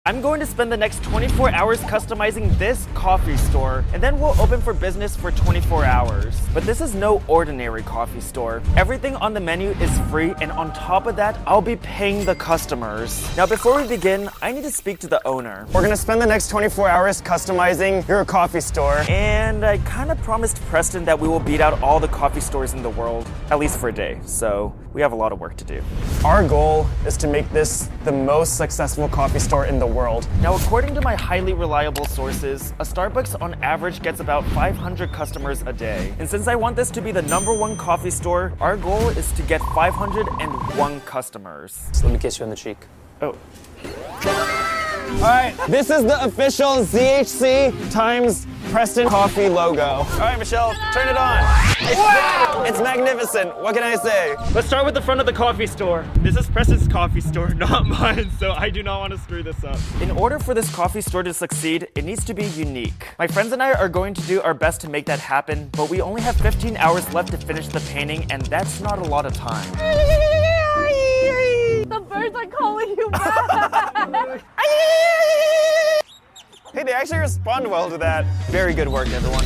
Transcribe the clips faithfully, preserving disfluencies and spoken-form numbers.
I'm going to spend the next twenty-four hours customizing this coffee store, and then we'll open for business for twenty-four hours. But this is no ordinary coffee store. Everything on the menu is free, and on top of that, I'll be paying the customers. Now, before we begin, I need to speak to the owner. We're gonna spend the next twenty-four hours customizing your coffee store. And I kind of promised Preston that we will beat out all the coffee stores in the world, at least for a day. So we have a lot of work to do. Our goal is to make this the most successful coffee store in the world. Now, according to my highly reliable sources, a Starbucks on average gets about five hundred customers a day. And since I want this to be the number one coffee store, our goal is to get five hundred one customers. So let me kiss you on the cheek. Oh. All right, this is the official Z H C times Preston Coffee logo. All right, Michelle, turn it on. It's, wow! It's magnificent. What can I say? Let's start with the front of the coffee store. This is Preston's coffee store, not mine, so I do not want to screw this up. In order for this coffee store to succeed, it needs to be unique. My friends and I are going to do our best to make that happen, but we only have fifteen hours left to finish the painting, and that's not a lot of time. The birds are calling you back. Hey, they actually respond well to that. Very good work, everyone.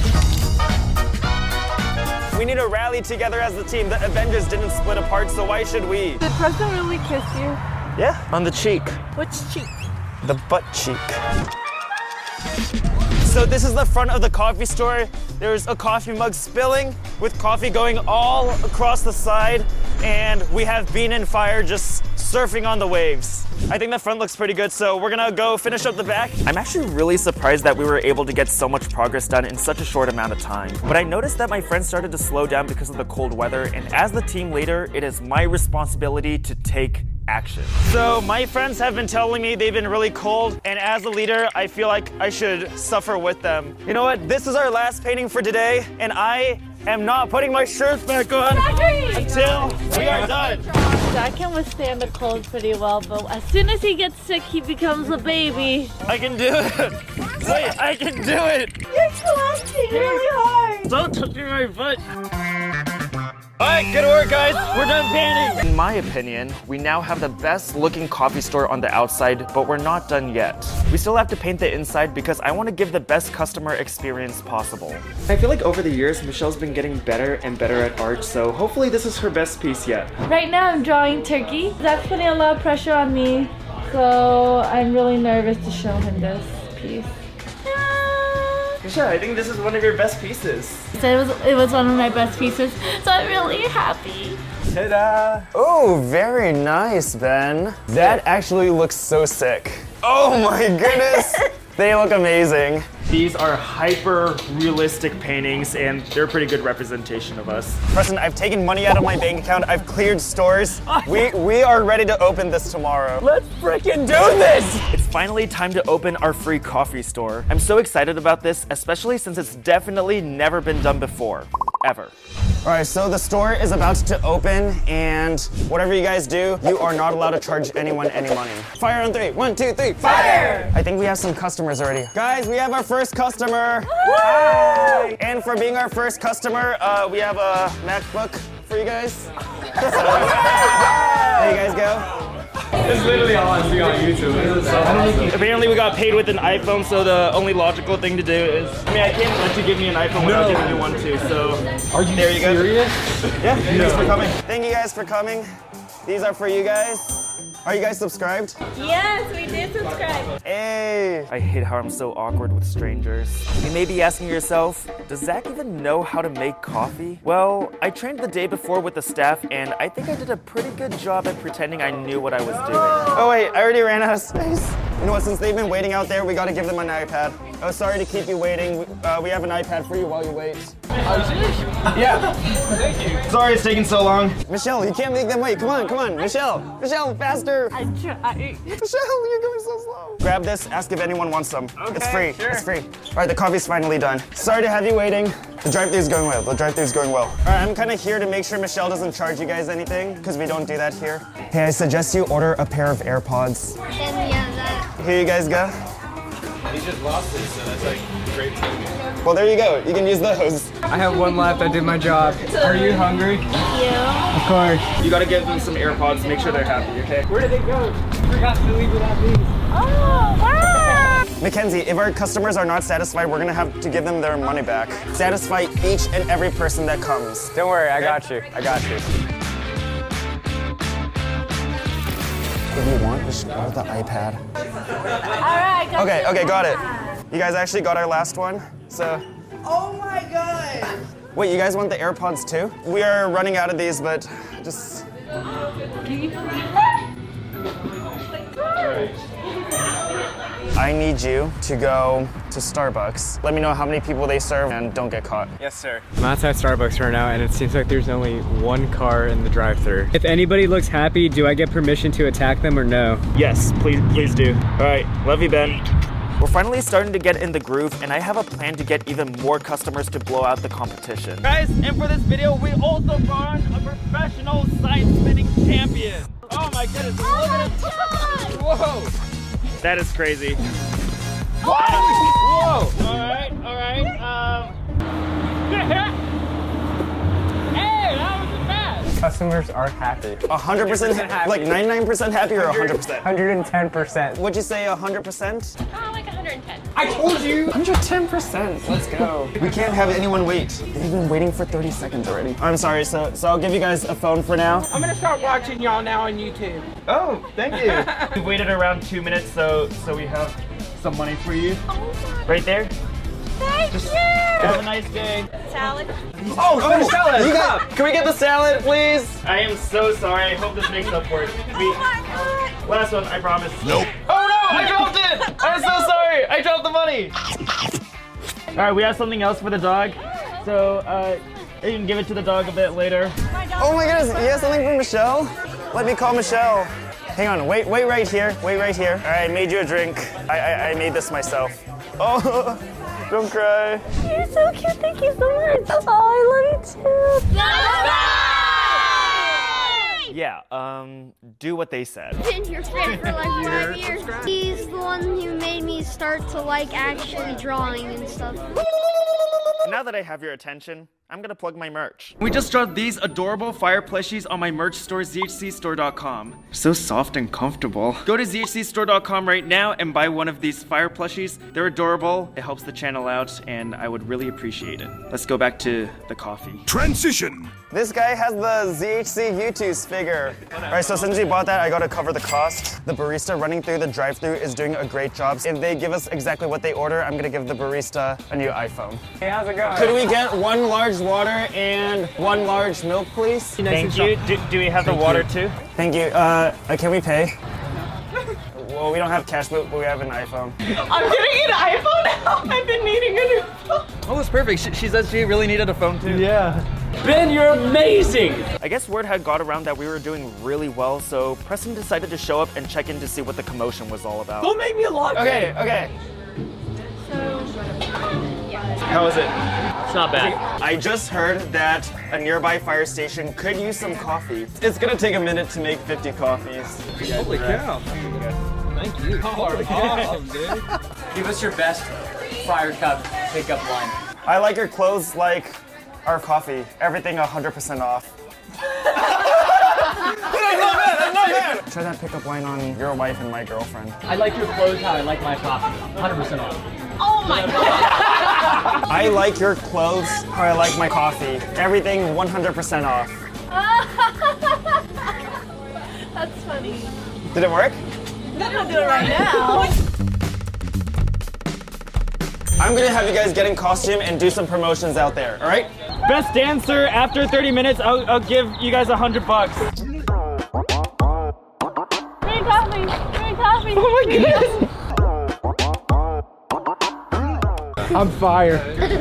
We need to rally together as a team. The Avengers didn't split apart, so why should we? Did Preston really kiss you? Yeah, On the cheek. Which cheek? the butt cheek. So this is the front of the coffee store. There's a coffee mug spilling with coffee going all across the side, and we have Bean and Fire just surfing on the waves. I think the front looks pretty good, so we're gonna go finish up the back. I'm actually really surprised that we were able to get so much progress done in such a short amount of time. But I noticed that my friends started to slow down because of the cold weather, and as the team leader, it is my responsibility to take action. So my friends have been telling me they've been really cold, and as a leader, I feel like I should suffer with them. You know what? This is our last painting for today, and I am not putting my shirt back on until we are done. Zach can withstand the cold pretty well, but as soon as he gets sick, he becomes a baby. I can do it. Wait, I can do it. You're clapping really hard. Don't touch my butt. All right, good work, guys. We're done painting. In my opinion, we now have the best looking coffee store on the outside, but we're not done yet. We still have to paint the inside because I want to give the best customer experience possible. I feel like over the years, Michelle's been getting better and better at art, so hopefully this is her best piece yet. Right now I'm drawing turkey. Zach's putting a lot of pressure on me, so I'm really nervous to show him this piece. Michelle, I think this is one of your best pieces. So it was, it was one of my best pieces, so I'm really happy. Ta-da! Oh, very nice, Ben. That actually looks so sick. Oh my goodness! They look amazing. These are hyper realistic paintings, and they're a pretty good representation of us. Preston, I've taken money out of my bank account. I've cleared stores. We we are ready to open this tomorrow. Let's freaking do this! It's finally time to open our free coffee store. I'm so excited about this, especially since it's definitely never been done before. Ever. All right, so the store is about to open, and whatever you guys do, you are not allowed to charge anyone any money. Fire on three. One, two, three. Fire! I think we have some customers already. Guys, we have our first customer. Hi! And for being our first customer, uh, we have a MacBook for you guys. So, there you guys go. It's literally all I see on YouTube. Apparently we got paid with an iPhone, so the only logical thing to do is, I mean, I can't let you give me an iPhone without No. giving me one too, so. Are you there you serious? go. Yeah, thanks for coming. Thank you guys for coming. These are for you guys. Are you guys subscribed? Yes, we did subscribe. Hey! I hate how I'm so awkward with strangers. You may be asking yourself, does Zach even know how to make coffee? Well, I trained the day before with the staff, and I think I did a pretty good job at pretending I knew what I was doing. Oh wait, I already ran out of space. You know what, since they've been waiting out there, we gotta give them an iPad. Oh, sorry to keep you waiting. We, uh, we have an iPad for you while you wait. Are you serious? Yeah. Thank you. Sorry it's taking so long. Michelle, you can't make them wait. Come on, come on. Michelle, Michelle, faster. I tried. Michelle, you're going so slow. Grab this, ask if anyone wants some. Okay, it's free, sure. it's free. All right, the coffee's finally done. Sorry to have you waiting. The drive-thru's going well, the drive-thru's going well. All right, I'm kind of here to make sure Michelle doesn't charge you guys anything, because we don't do that here. Hey, I suggest you order a pair of AirPods. Here you guys go. He just lost it, so that's like great timing. Well, there you go. You can use those. I have one left. I did my job. Are you hungry? Yeah. Of course. You gotta give them some AirPods, make sure they're happy, okay? Where did they go? I forgot to leave without these. Oh, wow. Mackenzie, if our customers are not satisfied, we're gonna have to give them their money back. Satisfy each and every person that comes. Don't worry, I got you. I got you. If you want, just go with the iPad. Alright, got Okay, you. okay, got it. You guys actually got our last one, so. Oh my god! Wait, you guys want the AirPods too? We are running out of these, but just. I need you to go to Starbucks. Let me know how many people they serve and don't get caught. Yes, sir. I'm outside Starbucks right now, and it seems like there's only one car in the drive-thru. If anybody looks happy, do I get permission to attack them or no? Yes, please, please do. All right, love you, Ben. We're finally starting to get in the groove, and I have a plan to get even more customers to blow out the competition. Guys, and for this video, we also brought on a professional side spinning champion. Oh my goodness, look Oh at my it. god! Whoa! That is crazy. Oh! Whoa! All right, all right. Um. Hey, that wasn't bad. Customers are happy. one hundred percent happy. Like ninety-nine percent happy or one hundred percent? one hundred ten percent. Would you say one hundred percent? Oh, like one hundred ten. I told you! one hundred ten percent. Let's go. We can't have anyone wait. They've been waiting for thirty seconds already. I'm sorry, so so I'll give you guys a phone for now. I'm gonna start watching y'all now on YouTube. Oh, thank you. We waited around two minutes, so so we have some money for you. Oh my. Right there. Thank Just you. have a nice day. Salad. Oh, oh salad! You got, can we get the salad, please? I am so sorry. I hope this makes up for it. We, Oh my god. last one, I promise. Nope. Oh no! I dropped it! I'm so sorry! I dropped the money! Alright, we have something else for the dog. So, uh, you can give it to the dog a bit later. My dog. Oh my goodness, you have something for Michelle? Let me call Michelle. Hang on, wait, wait right here, wait right here. All right, I made you a drink. I, I, I made this myself. Oh, don't cry. You're so cute. Thank you so much. Oh, I love you too. Yeah, um, do what they said. Been your friend for like five years. He's the one who made me start to like actually drawing and stuff. Now that I have your attention, I'm gonna plug my merch. We just dropped these adorable fire plushies on my merch store, Z H C store dot com. So soft and comfortable. Go to Z H C store dot com right now and buy one of these fire plushies. They're adorable, it helps the channel out, and I would really appreciate it. Let's go back to the coffee. Transition. This guy has the Z H C U-Tooth figure. All right, so since you bought that, I gotta cover the cost. The barista running through the drive-thru is doing a great job. If they give us exactly what they order, I'm gonna give the barista a new iPhone. Hey, how's it going? Could we get one large water and one large milk, please? Thank you. Do, do we have the water too? Thank you. Uh, uh, can we pay? Well, we don't have cash, but we have an iPhone. I'm getting an iPhone now. I've been needing a new phone. Oh, it's perfect. She, she says she really needed a phone too. Yeah. Ben, you're amazing. I guess word had got around that we were doing really well, so Preston decided to show up and check in to see what the commotion was all about. Don't make me a lot. Okay, okay. How was it? It's not bad. I just heard that a nearby fire station could use some coffee. It's gonna take a minute to make fifty coffees. Holy cow. Thank you. You are awesome, dude. Give us your best fire cup pickup line. I like your clothes like our coffee. Everything one hundred percent off. Try that pickup line on your wife and my girlfriend. I like your clothes how I like my coffee. one hundred percent off. Oh my god. I like your clothes how I like my coffee. Everything one hundred percent off. That's funny. Did it work? I'm gonna do it right now. I'm gonna have you guys get in costume and do some promotions out there, all right? Best dancer, after thirty minutes, I'll, I'll give you guys a hundred bucks. Bring coffee. Bring coffee. Oh my goodness. I'm fired.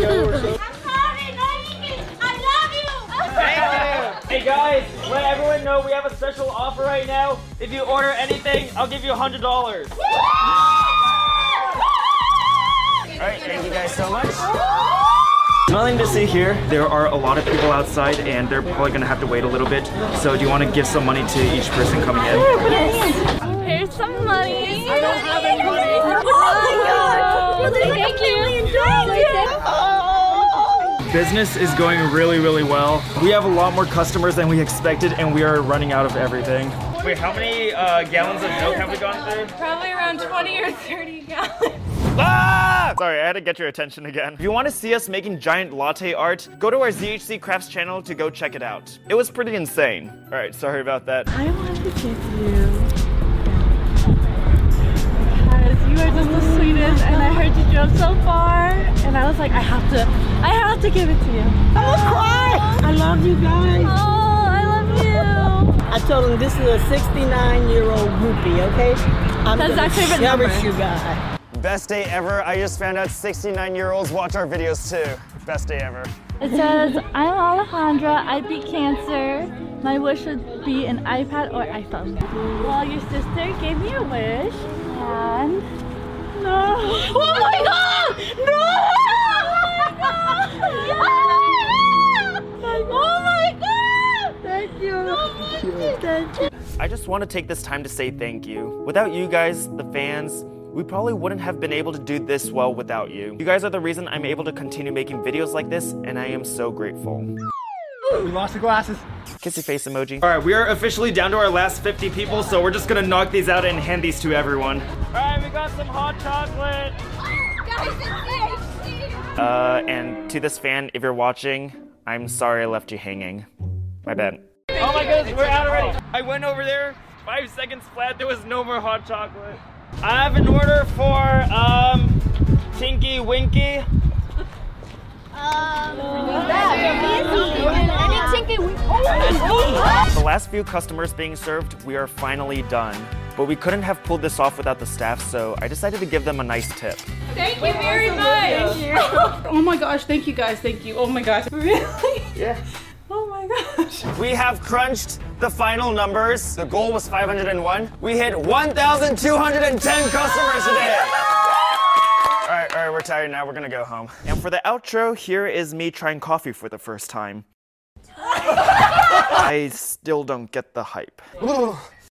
Hey guys, let everyone know we have a special offer right now. If you order anything, I'll give you a hundred dollars. All right, thank you guys so much. Nothing to see here. There are a lot of people outside and they're probably gonna have to wait a little bit. So do you want to give some money to each person coming in? Here's some money. I don't have any money. Oh my god. Thank you. Business is going really, really well. We have a lot more customers than we expected and we are running out of everything. Wait, how many uh, gallons of milk have we gone through? Probably around twenty or thirty gallons. Ah! Sorry, I had to get your attention again. If you want to see us making giant latte art, go to our Z H C Crafts channel to go check it out. It was pretty insane. All right, sorry about that. I want to give you because you are just the sweetest, and I heard you drove so far, and I was like, I have to, I have to give it to you. I will cry. I love you guys. Oh, I love you. I told him this is a sixty-nine year old groupie, okay? I'm That's gonna our favorite cherish number. you guys. Best day ever. I just found out sixty-nine year olds watch our videos too. Best day ever. It says, I'm Alejandra, I beat cancer. My wish would be an iPad or iPhone. Well, your sister gave me a wish, and no. Oh my god! No! Oh my god! Thank you. Thank you. I just want to take this time to say thank you. Without you guys, the fans, we probably wouldn't have been able to do this well without you. You guys are the reason I'm able to continue making videos like this, and I am so grateful. We lost the glasses. Kissy face emoji. All right, we are officially down to our last fifty people, so we're just gonna knock these out and hand these to everyone. All right, we got some hot chocolate. Uh, and to this fan, if you're watching, I'm sorry I left you hanging. My bad. Oh my goodness, we're out already. I went over there, five seconds flat, there was no more hot chocolate. I have an order for, um, Tinky Winky. Um, The last few customers being served, we are finally done. But we couldn't have pulled this off without the staff, so I decided to give them a nice tip. Thank you very much. Oh my gosh, thank you guys, thank you. Oh my gosh. Really? Yeah. Oh my gosh. We have crunched the final numbers. The goal was five hundred and one. We hit one thousand two hundred ten customers today. All right, all right, we're tired now. We're gonna go home. And for the outro, here is me trying coffee for the first time. I still don't get the hype.